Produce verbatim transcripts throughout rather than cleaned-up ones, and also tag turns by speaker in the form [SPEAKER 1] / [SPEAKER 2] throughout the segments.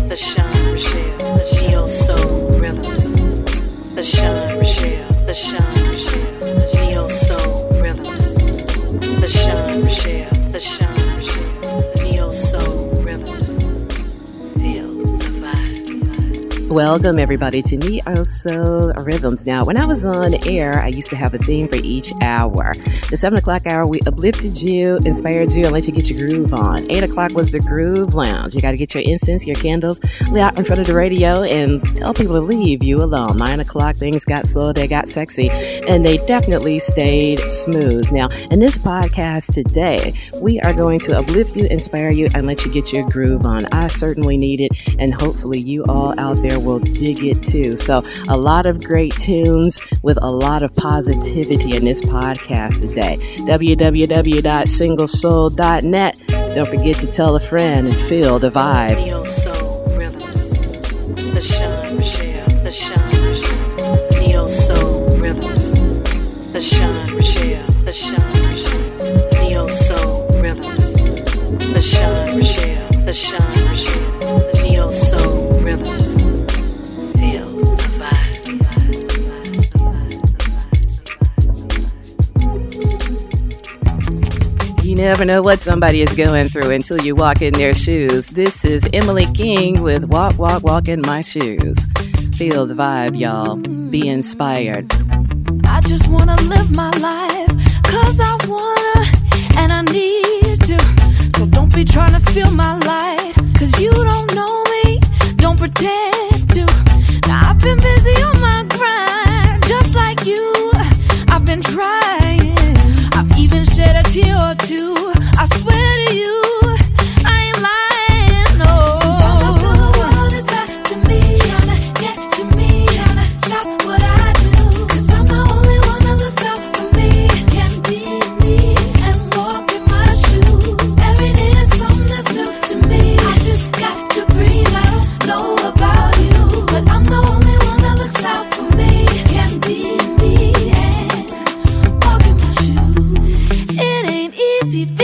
[SPEAKER 1] LaShawn Rochelle, Neo Soul Rhythms. LaShawn Rochelle, LaShawn Rochelle, Neo Soul Rhythms. LaShawn Rochelle, LaShawn Rochelle, Neo Soul Rhythms. Feel the vibe. Welcome everybody to Neo Soul Rhythms. Now, when I was on air, I used to have a theme for each hour. The seven o'clock hour, we uplifted you, inspired you, and let you get your groove on. Eight o'clock was the Groove Lounge. You got to get your incense, your candles, lay out in front of the radio, and tell people to leave you alone. Nine o'clock, things got slow, they got sexy, and they definitely stayed smooth. Now, in this podcast today, we are going to uplift you, inspire you, and let you get your groove on. I certainly need it, and hopefully you all out there will dig it too. So, a lot of great tunes with a lot of positivity in this podcast today. w w w dot single soul dot net. Don't forget to tell a friend and feel the vibe. Neo Soul Rhythms. LaShawn Rochelle, LaShawn Rochelle, Neo Soul Rhythms. LaShawn Rochelle, LaShawn Rochelle, Neo Soul Rhythms. LaShawn Rochelle, LaShawn Rochelle, Neo Soul Rhythms. Feel the vibe. You never know what somebody is going through until you walk in their shoes. This is Emily King with Walk, Walk, Walk in My Shoes. Feel the vibe, y'all. Be inspired.
[SPEAKER 2] I just wanna live my life, cause I wanna and I need to. So don't be trying to steal my light, cause you don't know me, don't pretend to. Now I've been busy on my grind, just like you, I've been trying. I've even shed a tear or two, I swear to you, I ain't lying, no. Sometimes I feel the world is after me, tryna get to me, tryna stop what I do, cause I'm the only one that looks out for me, can be me, and walk in my shoes. Every day is something that's new to me, I just got to breathe, I don't know about you, but I'm the only one that looks out for me, can be me, and walk in my shoes. It ain't easy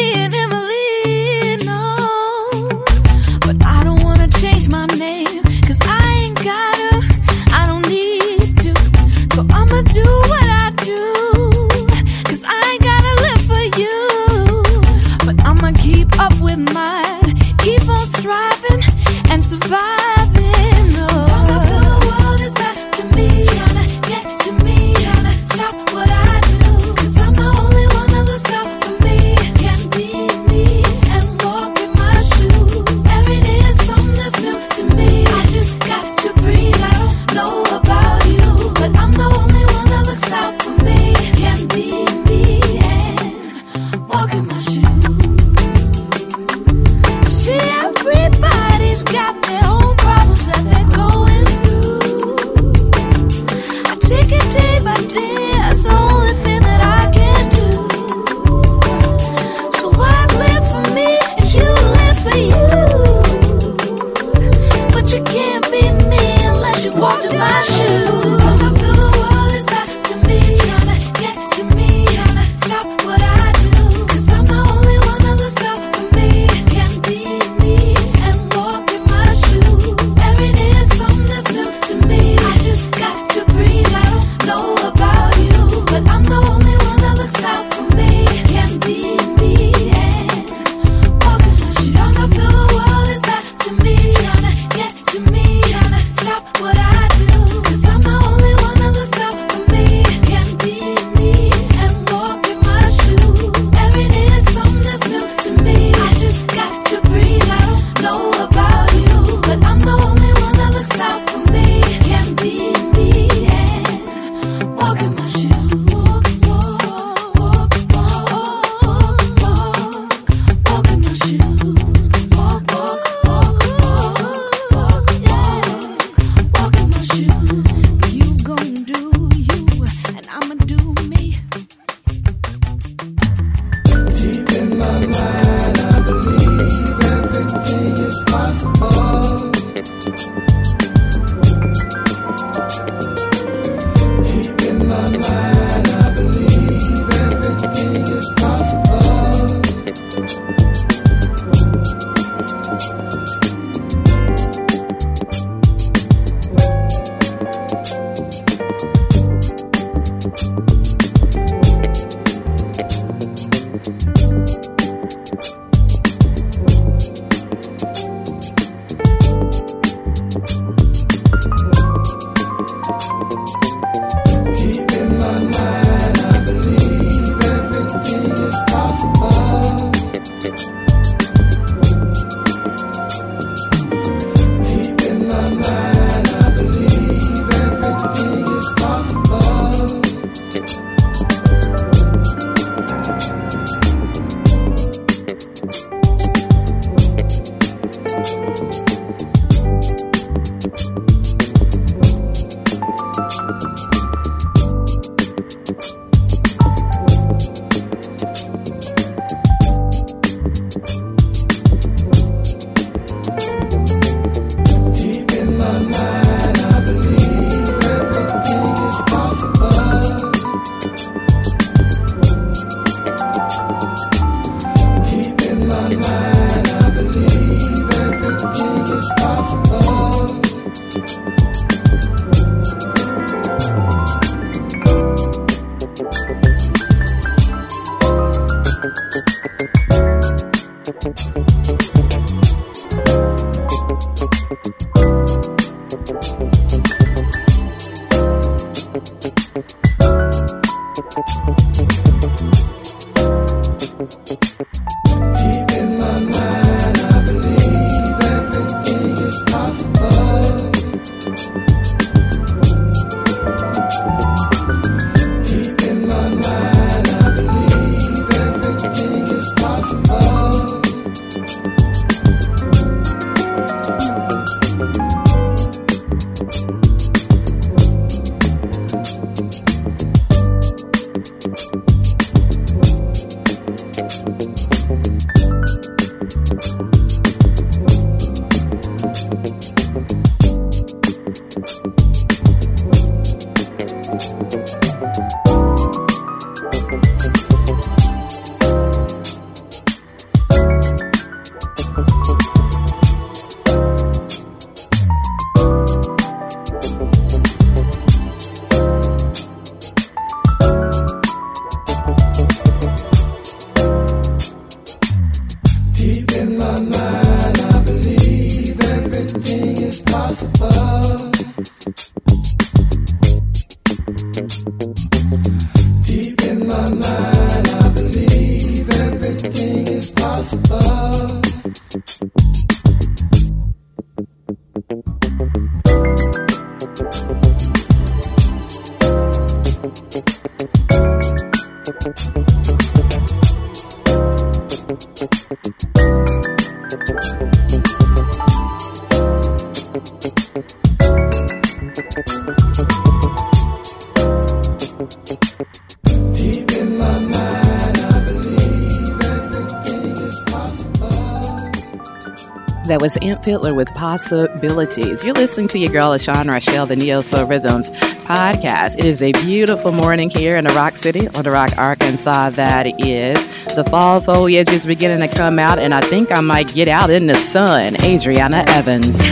[SPEAKER 3] That was Amp Fiddler with Possibilities. You're listening to your girl, Ashan Rochelle, the Neo Soul Rhythms podcast. It is a beautiful morning here in the Rock City, Little Rock, Arkansas. That is. The fall foliage is beginning to come out, and I think I might get out in the sun. Adriana Evans.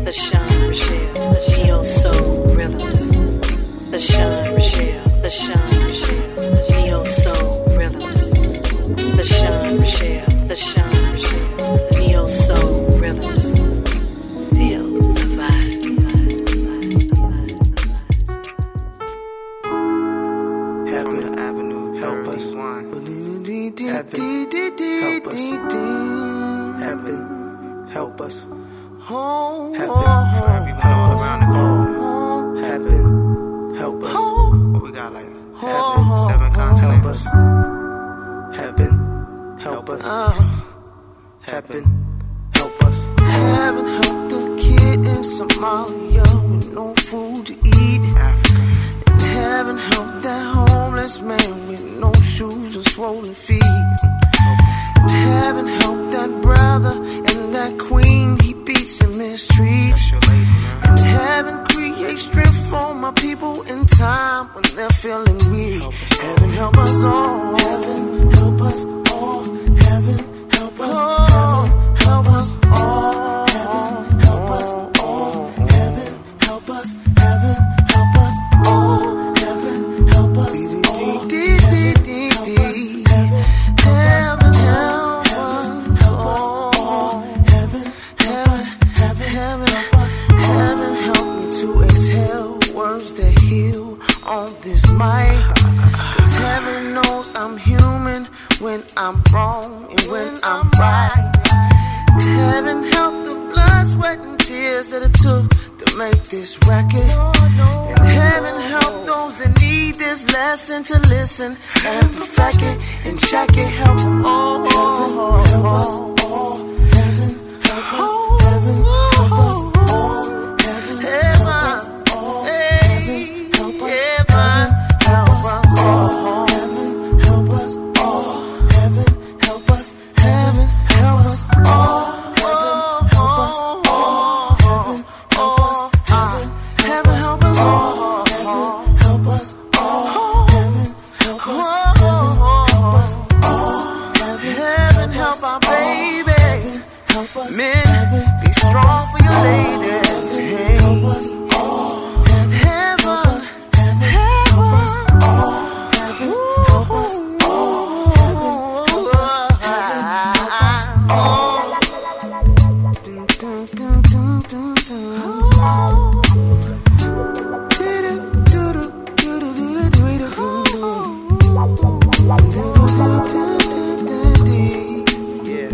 [SPEAKER 1] LaShawn Rochelle, Neo Soul Rhythms. LaShawn Rochelle, LaShawn Rochelle, Neo Soul Rhythms. LaShawn Rochelle, LaShawn Rochelle, Neo Soul Rhythms. Feel the vibe.
[SPEAKER 4] Heaven Avenue, help us. Heaven, help us. Heaven, help us. Heaven, for everyone all around the globe. Heaven, help us. What we got like heaven, seven continents. Heaven, help us. Heaven, help us.
[SPEAKER 5] Heaven help the kid in Somalia with no food to eat.
[SPEAKER 4] Africa.
[SPEAKER 5] And heaven help that homeless man with no shoes or swollen feet. And heaven help that brother and that queen he beats and mistreats.
[SPEAKER 4] That's your lady, man.
[SPEAKER 5] And heaven create strength for my people in time when they're feeling weak. Heaven help us all. Heaven help us all. Heaven help us all. Help us all. Heaven help us all. Heaven help us. Heaven help us all. Heaven help us all. Heaven help us all. Heaven help us. Heaven heaven help us. Heaven help me to exhale words that heal on this mic. Cause heaven knows I'm human when I'm wrong and when I'm right. Heaven help the blood, sweat, and tears that it took to make this record. And heaven help those that need this lesson to listen and perfect it and check it. Help them all. Heaven help us all. Heaven help us. Heaven help us all. Heaven help us all. Heaven help us. Heaven help us all. Heaven help us all. Heaven help us. Heaven help us all. Heaven help us all. Heaven help us. Heaven heaven help us all. Heaven help us all. Heaven help us. Heaven help us all. Heaven help our babies. Help us. Men, be strong for your ladies. Hey. Help us all. Heaven help us. Heaven help us all. Heaven help us all. Heaven help us. Heaven help us all. Dun, dun, dun, dun, dun, dun.
[SPEAKER 4] Yeah.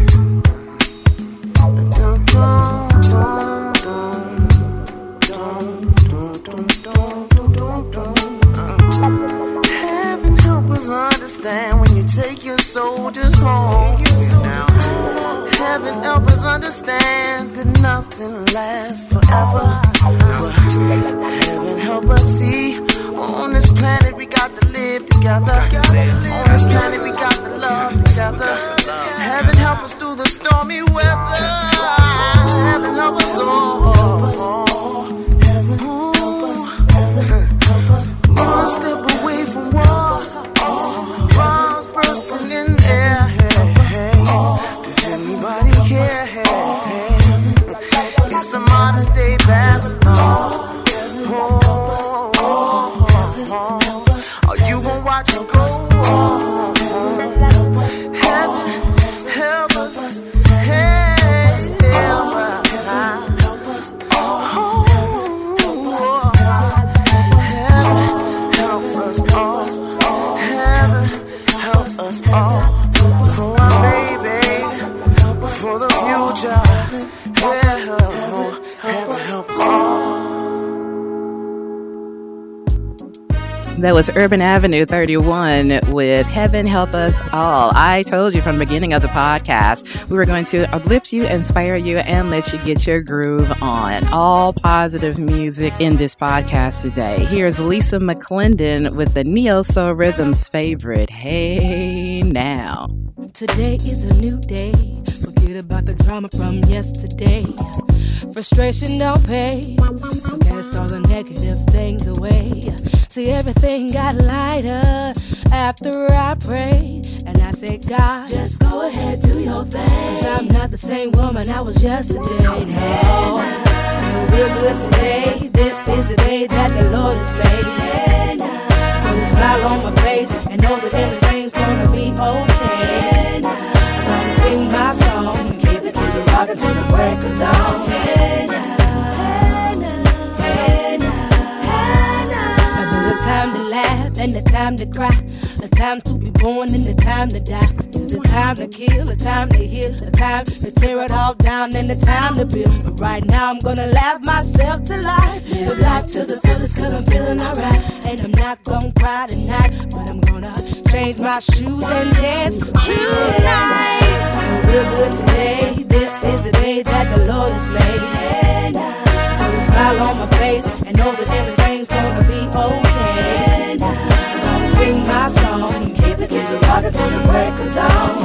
[SPEAKER 5] Heaven help us understand when you take your soldiers home. Now, heaven help us understand that nothing lasts forever. But heaven help us see on this planet we got to live together. On this planet we got to love together. Heaven help us through the stormy weather. Heaven help us all. Heaven help us. Heaven help us. One step away from wars. Bombs bursting in the air. Does anybody care? It's a modern day Babylon. Are you gonna watch it go? Heaven help us. Heaven help us. Oh, heaven help us all. Heaven help us all. For our babies, for the future. Heaven help us all.
[SPEAKER 3] That was Urban Avenue thirty-one with Heaven Help Us All. I told you from the beginning of the podcast, we were going to uplift you, inspire you, and let you get your groove on. All positive music in this podcast today. Here's Lisa McClendon with the Neo Soul Rhythms favorite, Hey Now.
[SPEAKER 2] Today is a new day. Forget about the drama from yesterday. Frustration don't pay. So cast all the negative things away. See, everything got lighter after I prayed. And I said, God, just go ahead, do your thing. Cause I'm not the same woman I was yesterday. No.
[SPEAKER 6] real good today. This is the day that the Lord has made. Put a smile on my face and know that everything's gonna be okay. I'm gonna sing my song and keep it, keep it rockin' till the break of dawn. There's a time to laugh and a time to cry, a time to be born and a time to die. There's a time to kill, a time to heal, a time to tear it all down and a time to build. But right now I'm gonna laugh myself to life, live life to the fullest cause I'm feeling alright. And I'm not gonna cry tonight, but I'm gonna change my shoes and dance tonight. I'm real good today, this is the day that the Lord has made. Put a smile on my face and know that everything's gonna be okay. I'm gonna sing my song and keep it, keep it rockin' till the break of dawn.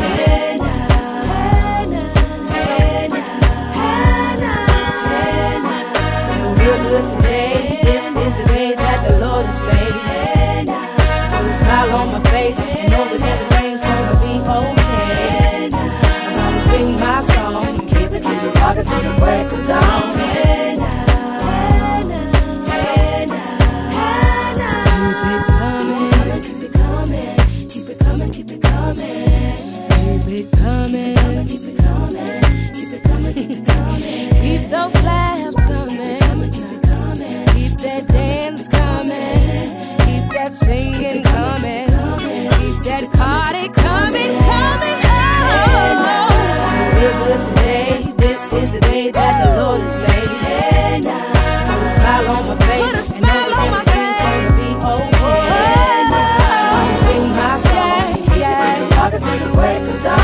[SPEAKER 6] Feel real good today, this is the day that the Lord has made. Put a smile on my face and know that everything's gonna be okay. I'm gonna sing my song and keep it, keep it rockin' till the break of dawn. Keep those laughs coming, keep that dance coming, keep that singing coming, keep that party coming, coming. Oh, real good today, this is the day that the Lord has made. Put a smile on my face and know that everything's gonna be okay. I'm gonna sing my song, keep it rockin' till the break of dawn.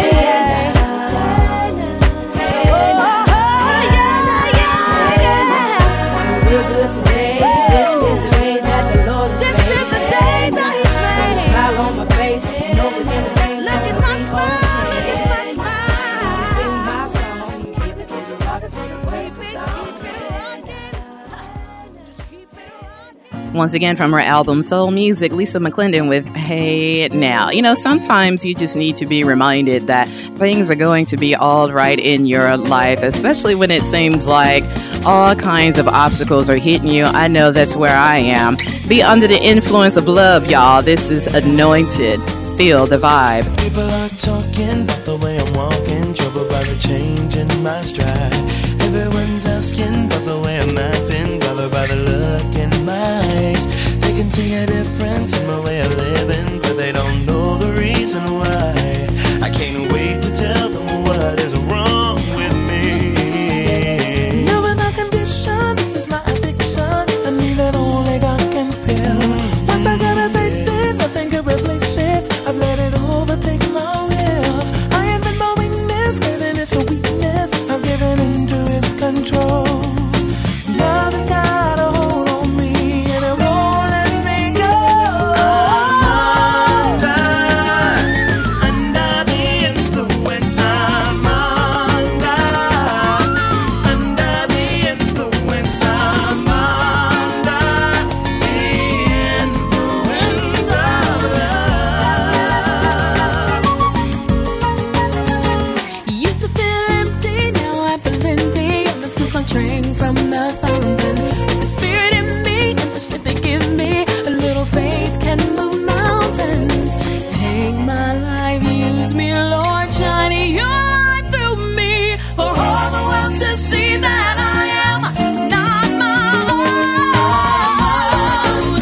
[SPEAKER 6] Today, this is the day that the Lord has made. This is the day that He's made. Put a smile on my face and know that everything's look at my smile, look at my smile. Sing my song, keep it, keep it rockin' till the break of dawn. Just keep it rockin'.
[SPEAKER 3] Once again, from her album Soul Music, Lisa McClendon with Hey Now. You know, sometimes you just need to be reminded that things are going to be all right in your life, especially when it seems like all kinds of obstacles are hitting you. I know that's where I am. Be under the influence of love, y'all. This is Anointed. Feel the vibe.
[SPEAKER 7] People are talking about the way I'm walking, troubled by the change in my stride. Everyone's asking about the way I'm acting, bothered by the look in my eyes. They can see a difference in my way of living, but they don't know the reason why. I can't wait to tell them what is wrong with me. You're without condition, this is my addiction. I need that only God can feel. Once I gotta taste it, nothing can replace it. I've let it overtake my will. I admit my weakness, craving it's a weakness. I'm giving into its control. Love has got a hold on me and it won't let me go. I'm under, under the influence. I'm under, under the influence. I'm under the influence of love.
[SPEAKER 2] Used to feel empty, now I feel plenty. Ever since I drank from the fountain, with the spirit in me and the strength it gives me, a little faith can move mountains. Take my life, use me, Lord, shine your light through me, for all the world to see that I am not my own.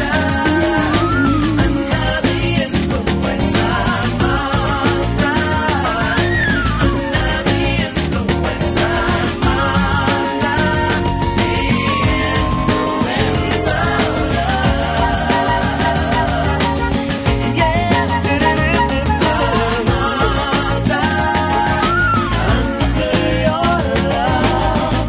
[SPEAKER 7] Under the influence. I'm under, under the influence. I'm under the influence of love. Yeah, under, under your love.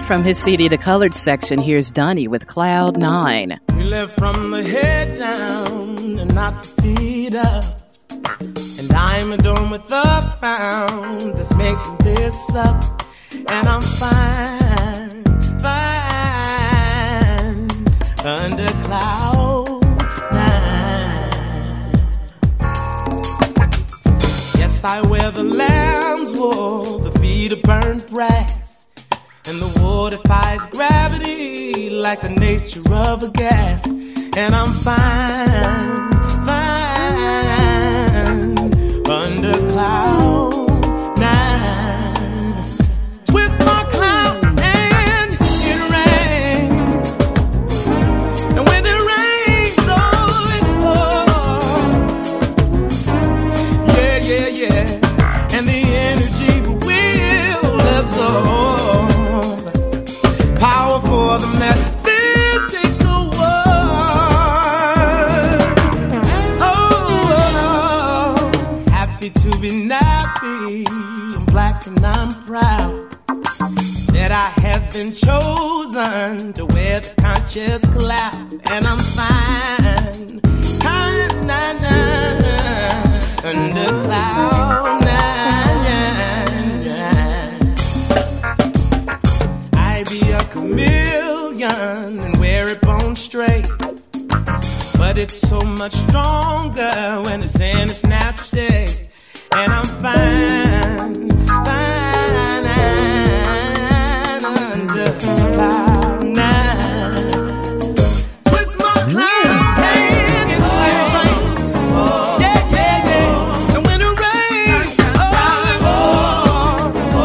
[SPEAKER 3] from his C D The Colored section, here's Dunny with Cloud Nine.
[SPEAKER 7] We live from the head down and not the feet up. And I'm adorned with the crown that's making this up. And I'm fine, fine, under cloud nine. Yes, I wear the lamb's wool, the feet of burnt brass. And the wool defies gravity like the nature of a gas. And I'm fine, fine, under cloud nine. Twist my cloud and it rains. And when it rains, oh, it pours. Yeah, yeah, yeah. And the energy will absorb. Power for the metaphysical world. Oh, oh, happy to be nappy. I'm black and I'm proud that I have been chosen to wear the conscious cloud. And I'm fine, fine, nine, nine, under cloud nine, nine. I be a chameleon and wear it bone straight, but it's so much stronger when it's in its natural state. And I'm fine, fine, under cloud nine. Twist my cloud and it rains. Yeah, yeah, yeah. And when it rains, oh, oh,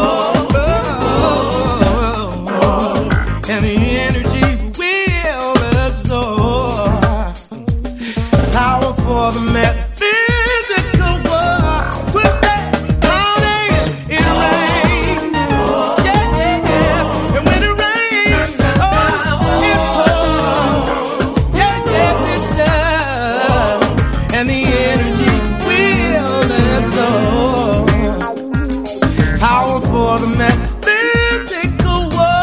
[SPEAKER 7] oh, oh, and the energy will absorb. Power for the metaphysical world. Twist that cloud and it rains. Yeah, yeah, yeah. And when it rains, oh, it pours. Yeah, yes, it does. And the energy will absorb. Power for the metaphysical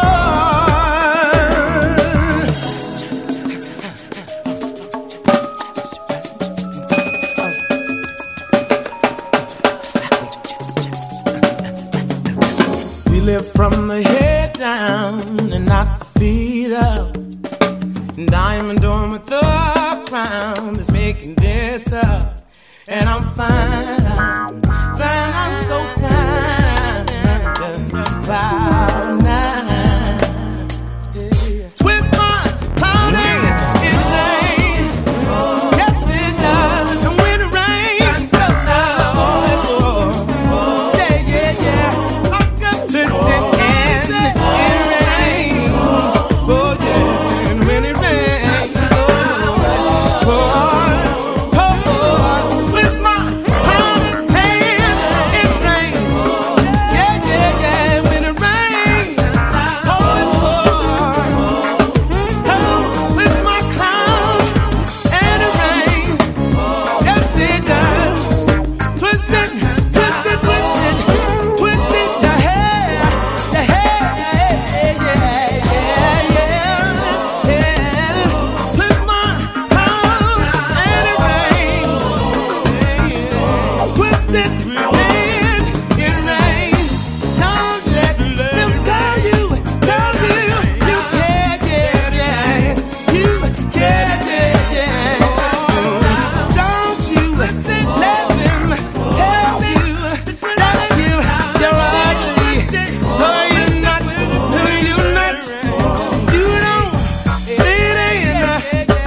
[SPEAKER 7] world. We live from the head down and not the feet up. And I'm adorned with the crown that's making this up. And I'm fine, fine, I'm so fine, under cloud nine. Twist my cloud and it rains. Yes, it does. And when it rains, oh, yeah, yeah, yeah. I got twisted and it rains. Oh, yeah. And when it rains, oh, pours, pours. Twist my cloud and it rains. Yeah, yeah, yeah. When it rains, oh, it pours. Oh, twist my cloud and it rains. Yes, it does. Twist it, twist it, twist it, twist it, your hair, your hair, yeah, yeah, yeah, yeah. Twist my cloud and it rains. Twist it, twist it, it rains. Don't let them tell you, tell you, you can't get it, you can't get it. Don't you let them tell you that you, you're ugly. No, you're not, no, you're not. You don't fit in,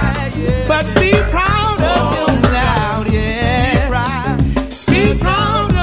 [SPEAKER 7] but be proud of your cloud, yeah. Be proud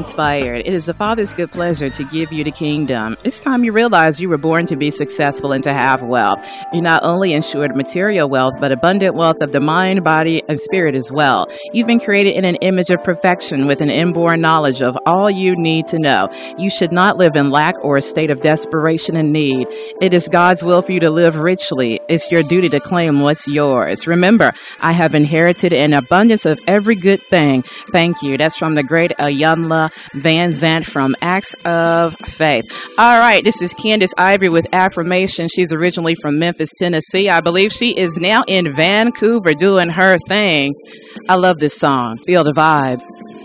[SPEAKER 3] inspired. It is the Father's good pleasure to give you the kingdom. It's time you realize you were born to be successful and to have wealth. You're not only ensured material wealth, but abundant wealth of the mind, body, and spirit as well. You've been created in an image of perfection with an inborn knowledge of all you need to know. You should not live in lack or a state of desperation and need. It is God's will for you to live richly. It's your duty to claim what's yours. Remember, I have inherited an abundance of every good thing. Thank you. That's from the great Iyanla Vanzant from Acts of Faith. All right, this is Candace Ivory with Affirmation. She's originally from Memphis, Tennessee. I believe she is now in Vancouver doing her thing. I love this song. Feel the vibe.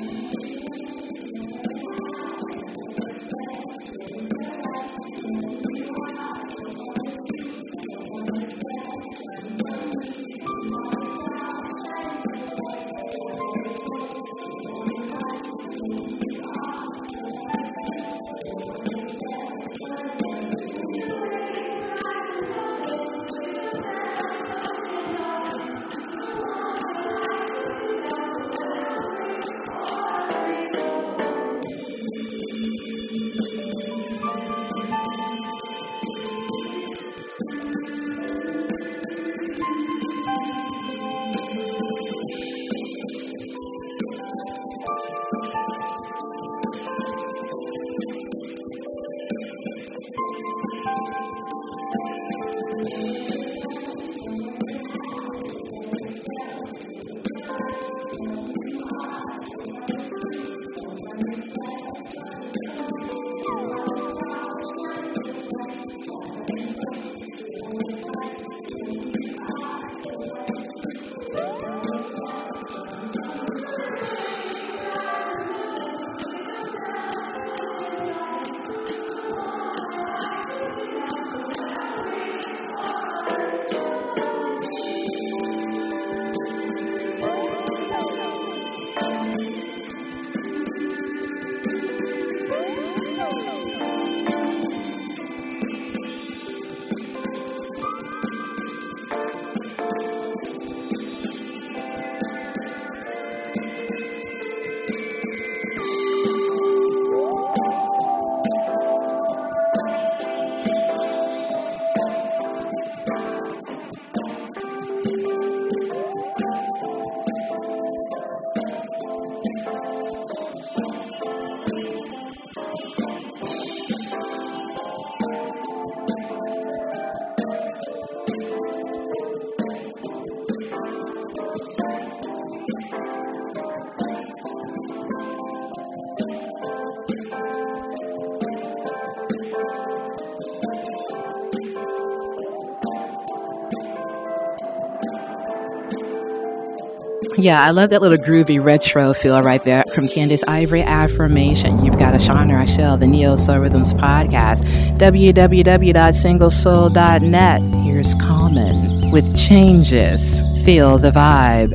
[SPEAKER 3] Yeah, I love that little groovy retro feel right there from Candace Ivory, Affirmation. You've got Ashana Rachelle, the Neo Soul Rhythms podcast, w w w dot single soul dot net. Here's Common with Changes. Feel the vibe.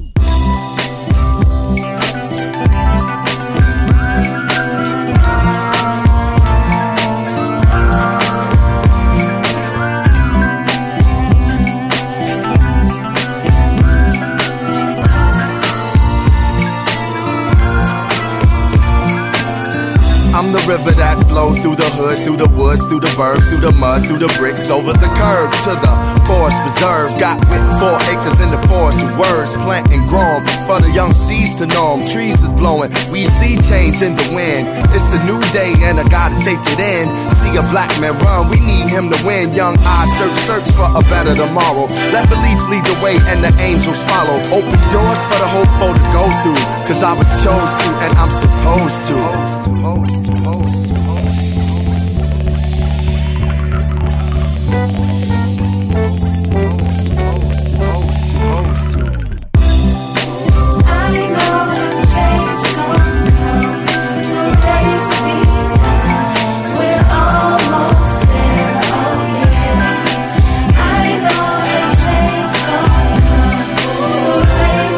[SPEAKER 8] The river that flows through the hood, through the woods, through the birds, through the mud, through the bricks, over the curb to the forest preserve. Got with four acres in the forest of words, plant and grown for the young seeds to know 'em. Trees is blowing, we see change in the wind. It's a new day and I gotta take it in. See a black man run, we need him to win. Young eyes search, search for a better tomorrow. Let belief lead the way and the angels follow. Open doors for the hopeful to go through, cause I was chose to and I'm supposed to. Supposed to, supposed to.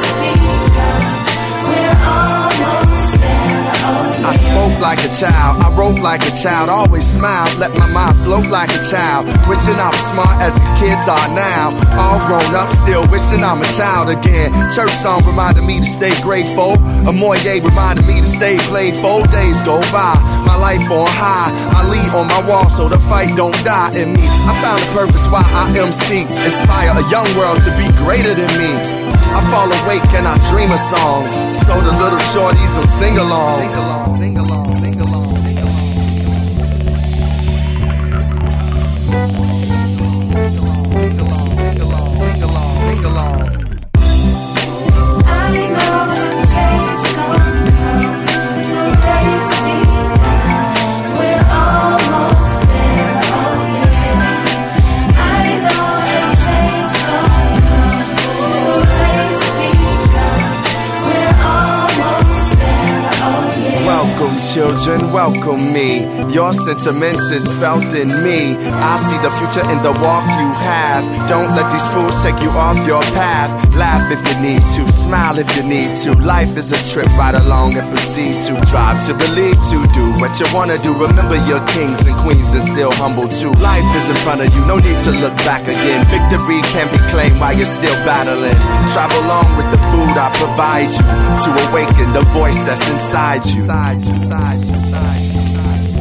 [SPEAKER 8] Like a child, I wrote like a child, always smile, let my mind float like a child. Wishing I was smart as these kids are now. All grown up, still wishing I'm a child again. Church song reminded me to stay grateful. A Moye reminded me to stay playful. Days go by, my life on high. I lead on my wall so the fight don't die in me. I found a purpose why I M C. Inspire a young world to be greater than me. I fall awake and I dream a song, so the little shorties will sing along. Sing along, sing along, sing along. Children, welcome me. Your sentiments is felt in me. I see the future in the walk you have. Don't let these fools take you off your path. Laugh if you need to, smile if you need to. Life is a trip, ride along and proceed to drive to believe to do what you wanna do. Remember your kings and queens and still humble too. Life is in front of you, no need to look back again. Victory can be claimed while you're still battling. Travel along with the food I provide you to awaken the voice that's inside you. Inside you, inside you, inside you, inside you.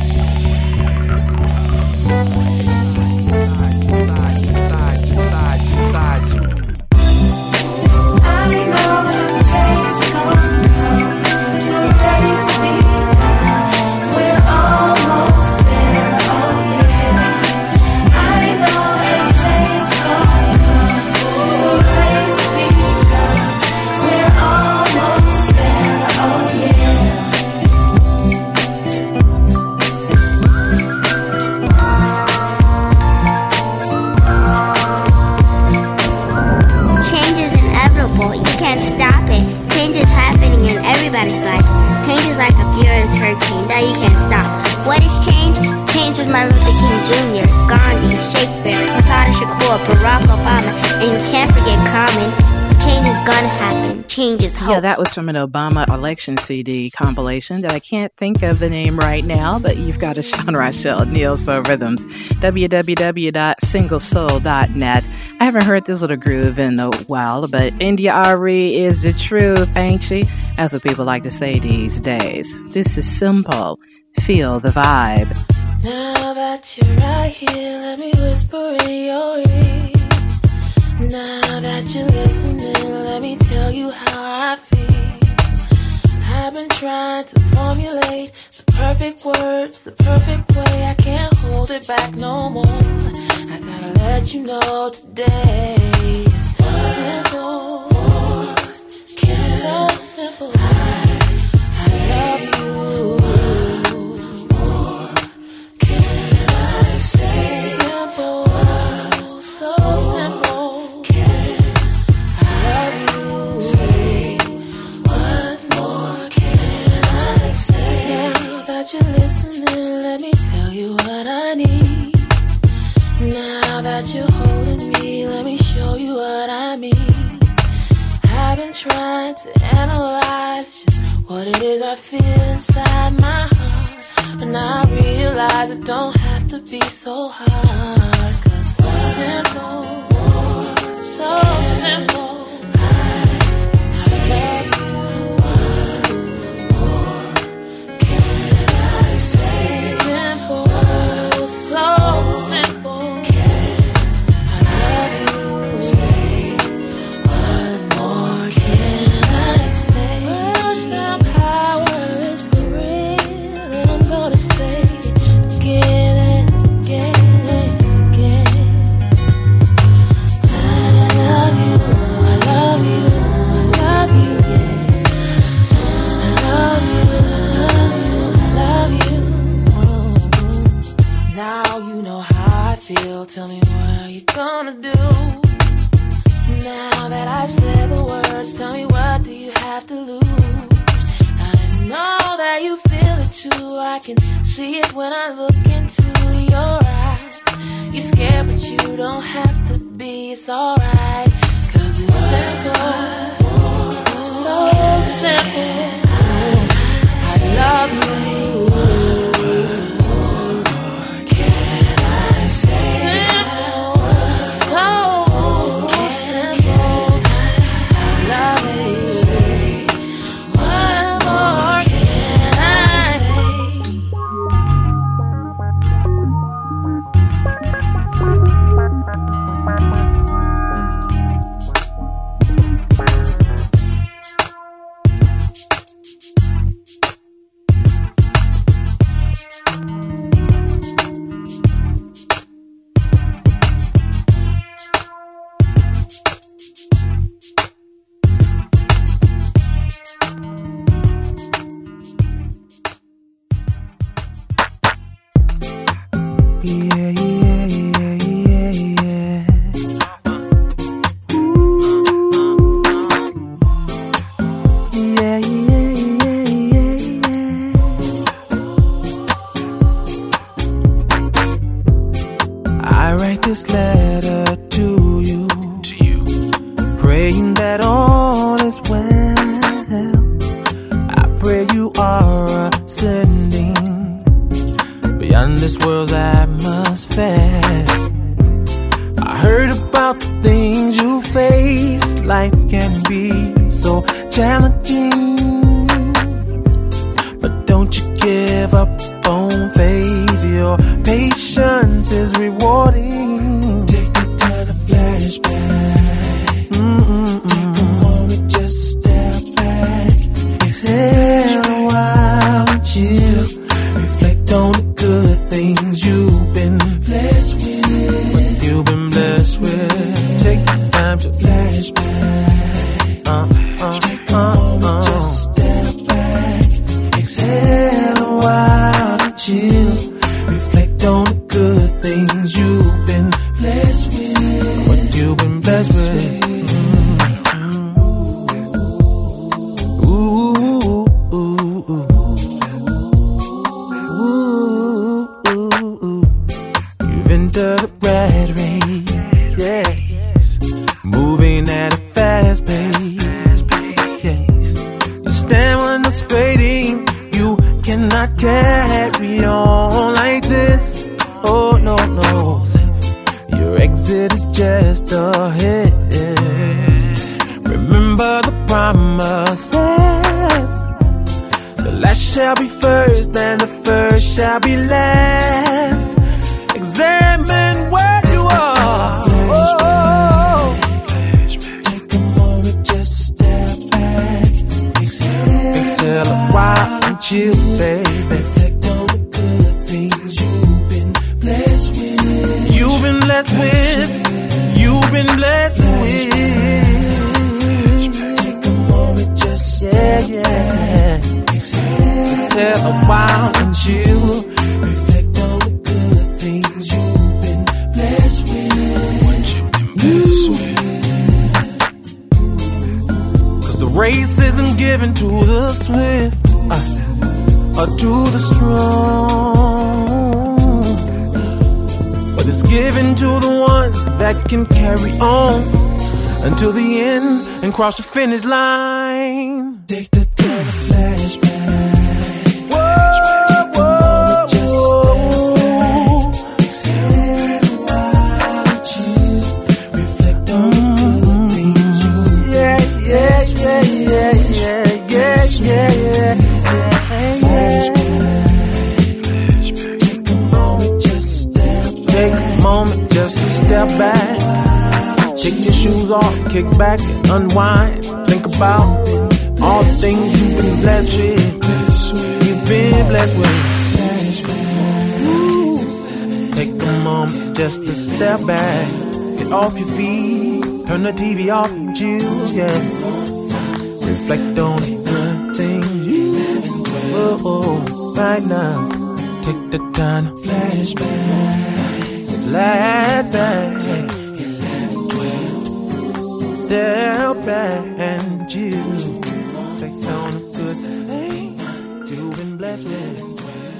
[SPEAKER 3] Yeah, that was from an Obama election C D compilation that I can't think of the name right now, but you've got a Sean Rochelle, Neo Soul Rhythms, w w w dot single soul dot net. I haven't heard this little groove in a while, but India Arie is the truth, ain't she? That's what people like to say these days. This is simple. Feel the vibe.
[SPEAKER 9] Now that you're right here, let me whisper in your ear. Now that you're listening, let me tell you how I feel. I've been trying to formulate the perfect words, the perfect way. I can't hold it back no more. I gotta let you know today is simple. So simple. I, I love you. More can I say? Simple. So simple. You're listening, let me tell you what I need. Now that you're holding me, let me show you what I mean. I've been trying to analyze just what it is I feel inside my heart, but now I realize it don't have to be so hard. Cause simple, so simple. I, I love you. Simple, so simple. I love you. Say, what more can I say? Words and power is for real, and I'm gonna say it again and again and again. I love you, I love you, I love you, yeah. I love you, I love you, I love you. Now you know how I feel. Tell me what are you gonna do? Now that I've said the words, tell me what do you have to lose? I know that you feel it too. I can see it when I look into your eyes. You're scared but you don't have to be. It's alright, cause it's simple. So simple. I love you.
[SPEAKER 10] this world's atmosphere. I heard about the things you face. Life can be so challenging, but don't you give up on faith. Your patience is rewarding. Take the time to flashback. Mm-mm-mm. Take a moment, just step back. Exhale a while and chill. Reflect on the good things you've been blessed with. What you've been blessed with. Take the time to flashback. Uh, uh, Take a uh, moment, uh. just step back. Exhale a while and chill. Reflect on the good things you've been blessed with. What you've been blessed with. Mm-hmm. Ooh, ooh, ooh, ooh. Ooh, ooh, ooh. You've entered the rat race, yes. Moving at a fast pace, yes. Your stamina's fading. You cannot carry on like this. Oh no, no. Your exit is just ahead. Remember the promises. The last shall be first, and the first shall be last. Examine where you are. Oh. Take a moment, just step back. Exhale, exhale a while and chill, baby. Reflect on the good things you've been blessed with. You've been blessed with. You've been blessed with. Take a moment, just step yeah, yeah. back. Exhale, exhale a while and chill. Reflect on the good things you've been blessed with. What you've been blessed with. Cause the race isn't given to the swift uh, or to the strong, but it's given to the ones that can carry on until the end and cross the finish line. Take the time to flashback. Just to step back, take your shoes off, kick back and unwind. Think about all the things you've been blessed with. You've been blessed with. Ooh. Take a moment just to step back, get off your feet, turn the T V off and chill, yeah. Reflect on the good things you oh, oh, right now. Take the time to flashback. Let that step back and chill. Reflect on the good things you've been blessed with.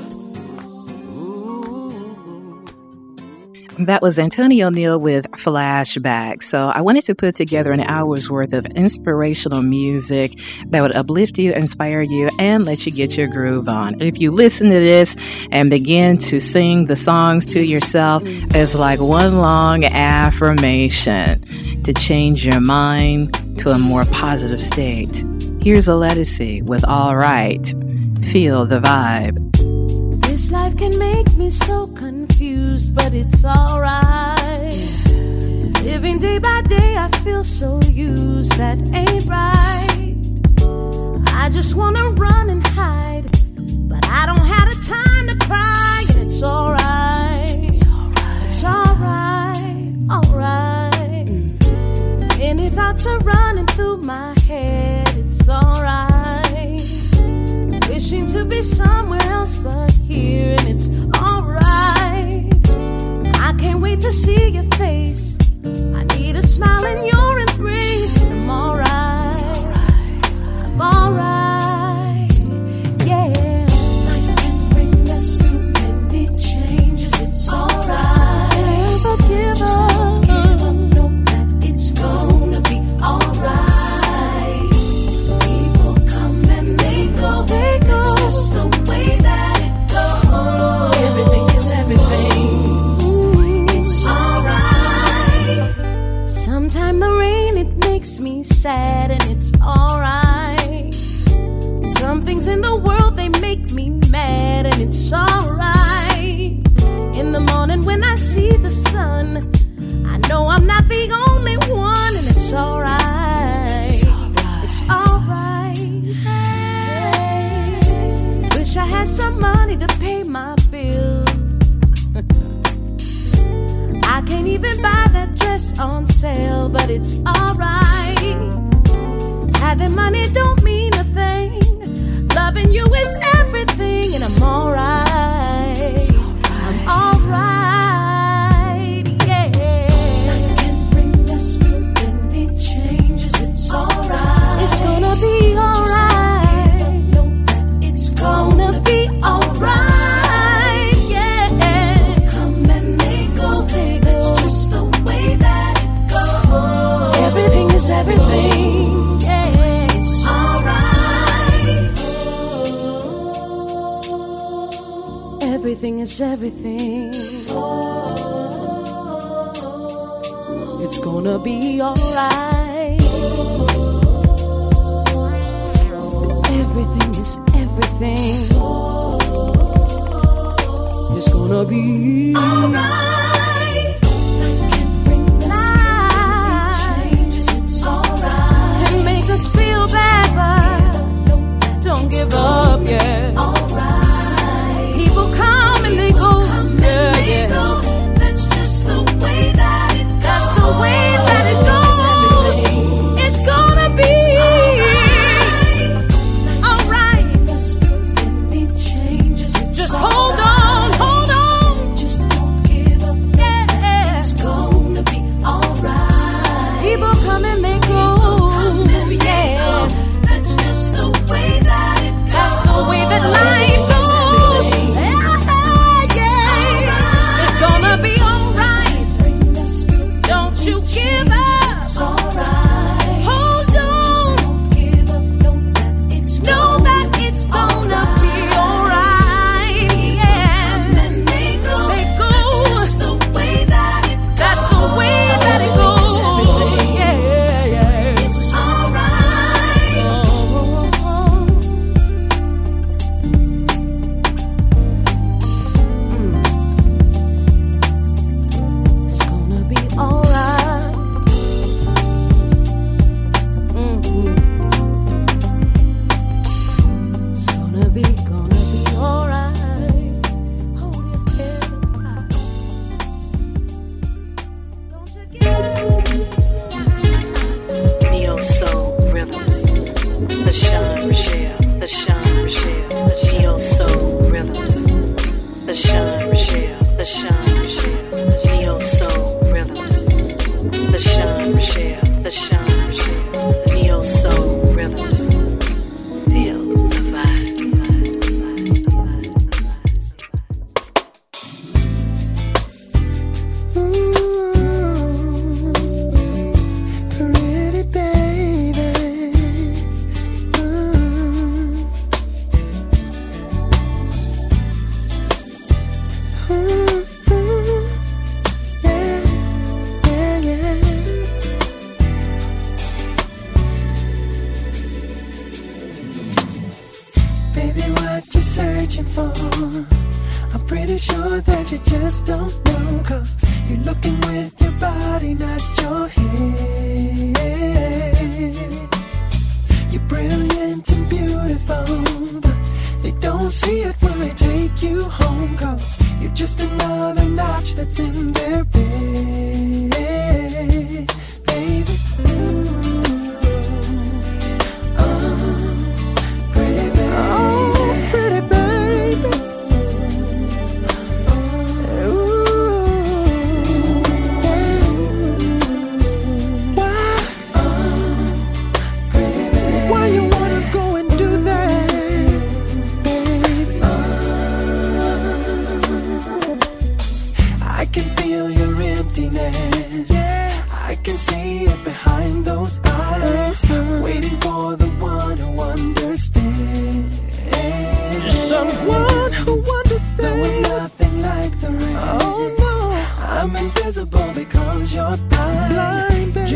[SPEAKER 3] That was Antonio Neal with Flashback. So I wanted to put together an hour's worth of inspirational music that would uplift you, inspire you, and let you get your groove on. If you listen to this and begin to sing the songs to yourself, it's like one long affirmation to change your mind to a more positive state. Here's Aledisi with All Right. Feel the vibe.
[SPEAKER 2] This life can make me so confused, but it's alright. Living day by day, I feel so used, that ain't right. I just wanna run and hide, but I don't have the time to cry, and it's alright. It's alright. It's alright. Alright. Mm. Any thoughts are running through my head, it's alright. Wishing to be somewhere else but here, and it's alright. I can't wait to see your face. I need a smile in your embrace. I'm alright. I'm alright. Yeah. Life can bring us through many changes. It's alright. Never give Just up. Don't give up. Know that it's gonna be alright. People come and they go. They go. It's just the way that it goes. Everything is
[SPEAKER 6] Sometimes the rain, it makes me sad, and it's alright. Some things in the world, they make me mad, and it's alright. In the morning when I see the sun, I know I'm not the only one, and it's alright. It's alright. It's alright. Hey. Wish I had some money to pay my bills. I can't even buy that dress on sale, but it's alright. Having money don't mean a thing. Loving you is everything, and I'm alright. I'm alright, yeah. Life can bring us through any changes, it's alright. It's gonna be alright. Know that it's gonna be alright, yeah. Come and they go, they go. That's just the way that it goes. Everything is everything, yeah. It's alright. Everything is everything. It's gonna be alright. Everything is everything. It's gonna be alright. Life can bring us changes. It's alright. Can make us feel bad, but don't give up, yeah. Alright. People come and they go, yeah, yeah. That's just the way that it goes. That's the way that it goes. It's gonna be alright. Just hold on, hold on. Just don't give up. Yeah. It's gonna be alright. People come and they go. Yeah. That's just the way that it goes. That's the way that life goes. You give up. It's alright. Hold on. Just don't give up. Know that it's know that it's gonna be alright. Yeah. Come and they go. They go. That's just the way that it goes. That's the way that it goes. Yeah, yeah. It's alright. Oh, oh, oh. Mm. It's gonna be alright.
[SPEAKER 1] Neo Soul Rhythms. LaShawn Rochelle, LaShawn Rochelle, Neo Soul Rhythms. LaShawn Rochelle, LaShawn Rochelle, Neo Soul Rhythms. LaShawn Rochelle, LaShawn Rochelle, Neo Soul Rhythms. Feel the vibe.
[SPEAKER 10] Pretty baby. Searching for, I'm pretty sure that you just don't know, 'cause you're looking with your body, not your head. You're brilliant and beautiful, but they don't see it when they take you home, 'cause you're just another notch that's in their bed, baby. Ooh. See it behind those eyes, waiting for the one who understands. Someone who understands. There was nothing like the rest. Oh no, I'm invisible because you're blind. blind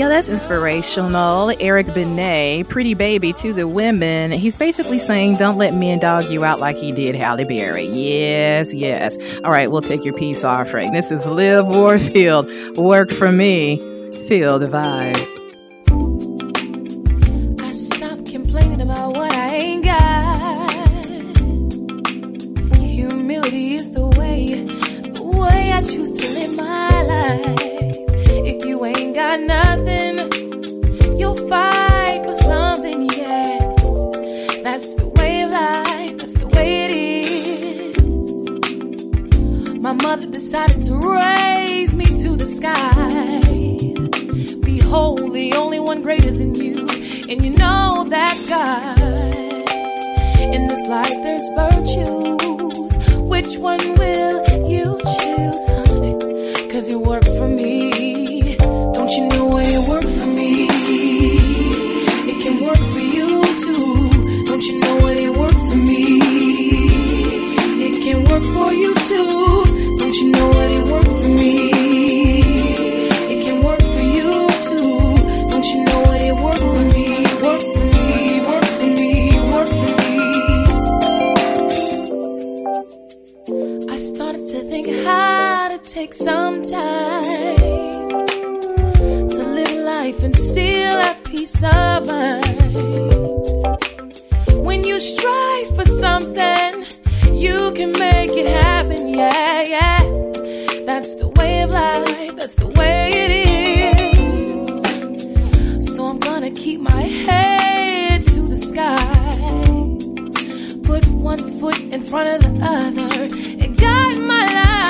[SPEAKER 3] Yeah, that's inspirational. Eric Benet, Pretty Baby to the women. He's basically saying, don't let men dog you out like he did Halle Berry. Yes, yes. All right, we'll take your peace offering. This is Liv Warfield. Work for me. Feel the vibe.
[SPEAKER 2] I stopped complaining about what I ain't got. Humility is the way, the way I choose to live my life. If you ain't got nothing, you'll fight for something, yes. That's the way of life, that's the way it is. My mother decided to raise me to the sky. Behold, the only one greater than you, and you know that's God. In this life there's virtues, which one will you choose, honey? Cause you work for me. Don't you know it work for me? It can work for you too. Don't you know it work for me? It can work for you too. Don't you know it work for me? It can work for you too. Don't you know it work for me? Work for me, work for me, work for me. I started to think how to take some time and still have peace of mind. When you strive for something, you can make it happen, yeah, yeah. That's the way of life, that's the way it is. So I'm gonna keep my head to the sky, put one foot in front of the other, and guide my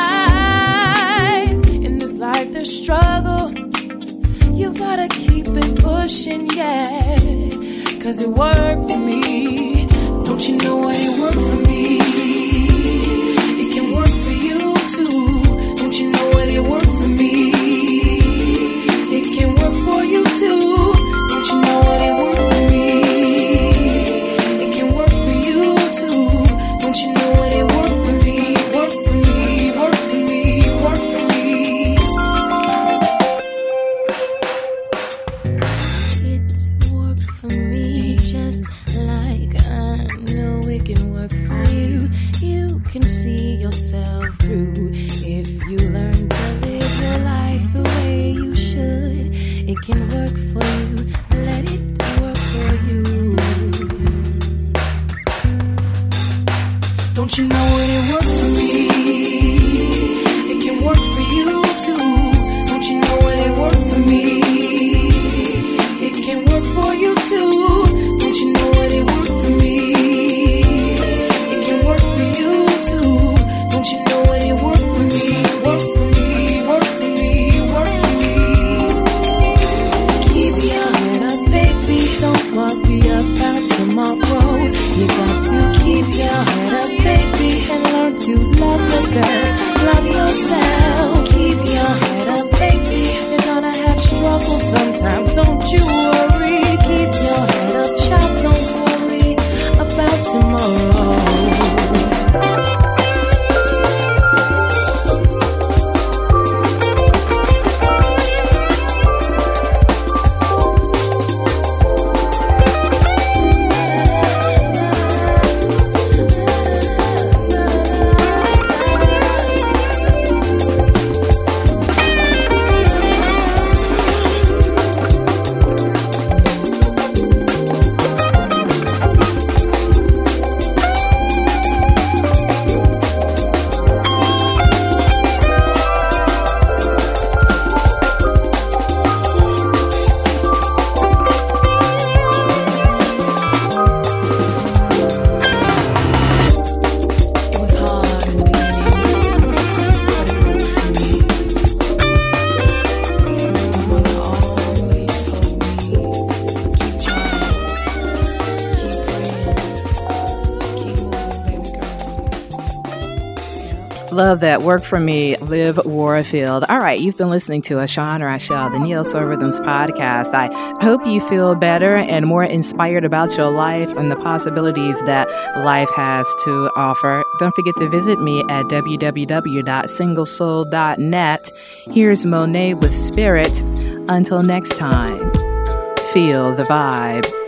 [SPEAKER 2] life. In this life there's struggle, you gotta keep it pushing, yeah. Cause it worked for me. Don't you know it worked for me? It can work for you too. Don't you know it worked for me? It can work for you too. Don't you know it worked for me? It can work for you too. Don't you know it worked for me? Work for me, work for me, work for me. Can see yourself through if you learn to live your life the way you should. It can work for you, let it work for you. Don't you know it worked for me? It can work for you too. Don't you know it worked for me? It can work for you too. Don't you know it worked for me? Don't you know what it worked for me? Work for me, work for me, work for me. Keep your head up, baby. Don't worry about tomorrow. You got to keep your head up, baby, and learn to love yourself. Love yourself. Keep your head up, baby. You're gonna have struggles sometimes. Don't you worry. Keep your head up, child. Don't worry about tomorrow.
[SPEAKER 3] Love that. Work for me, Liv Warfield. All right, you've been listening to Ashan Rachel, the Neo Soul Rhythms podcast. I hope you feel better and more inspired about your life and the possibilities that life has to offer. Don't forget to visit me at w w w dot single soul dot net. Here's Monet with Spirit. Until next time, feel the vibe.